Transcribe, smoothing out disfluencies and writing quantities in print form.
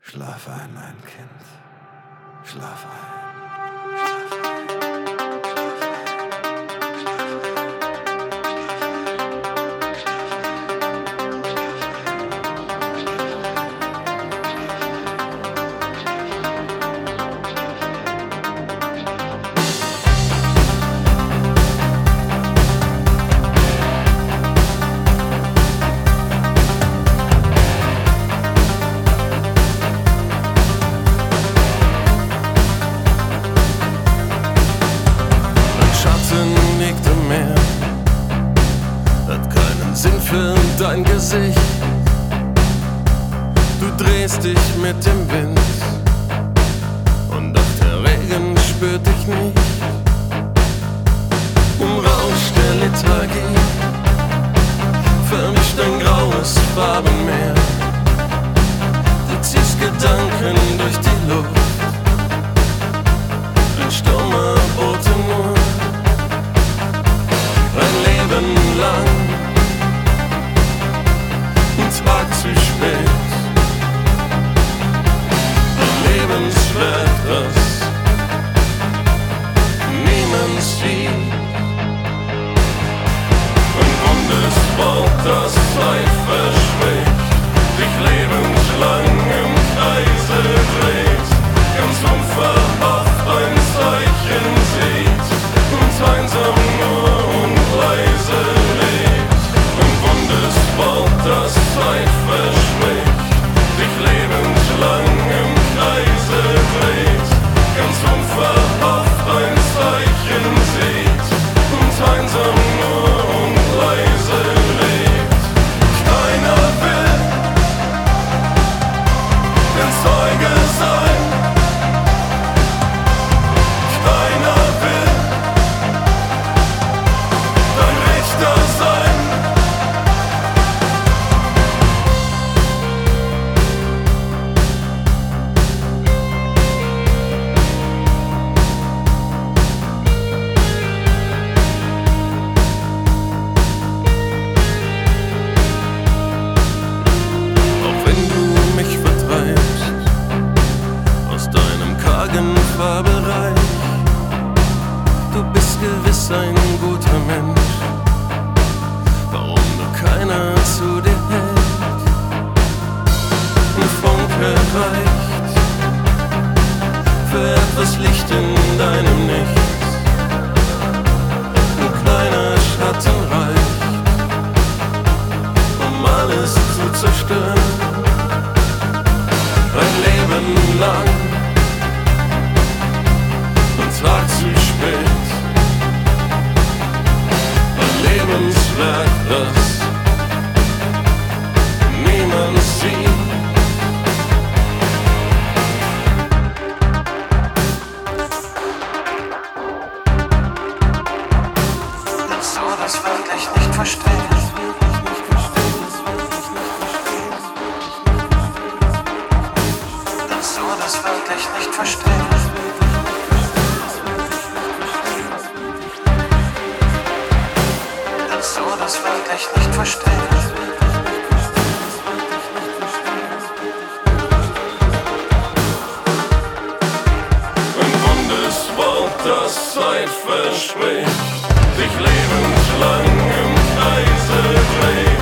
Schlaf ein, mein Kind. Schlaf ein. Sinn für dein Gesicht. Du drehst dich mit dem Wind und doch der Regen spürt dich nicht. Im Rausch der Lethargie vermischt ein graues Farbenmeer. Du ziehst Gedanken durch die Luft, ein Sturm erbote nur ein Leben lang. Tag zu spät, ein Lebenswerk, das niemand sieht. Ein rundes Wort, das Zeit verspricht, dich lebenslang im Kreise dreht, ganz unverhofft ein Zeichen sieht und einsam nur und leise lebt. Ein rundes Wort, das Zeit verspricht, dich lebenslang im Kreise dreht, ganz unverhofft ein Zeichen sieht und einsam nur und leise lebt. Keiner will der Zeuge sein, keiner will dein Richter sein. Bereich. Du bist gewiss ein guter Mensch, warum nur keiner zu dir hält. Ein Funke reicht für etwas Licht in deinem Nichts. Ein kleiner Schatten reicht, um alles zu zerstören. Ein Leben lang, Tag zu spät, ein Lebenswerk, das niemand sieht. Kannst du das wirklich nicht verstehen? Kannst du das wirklich nicht verstehen? Kannst du das wirklich nicht verstehen? Ein rundes Wort, das Zeit verspricht, dich lebenslang im Kreise dreht.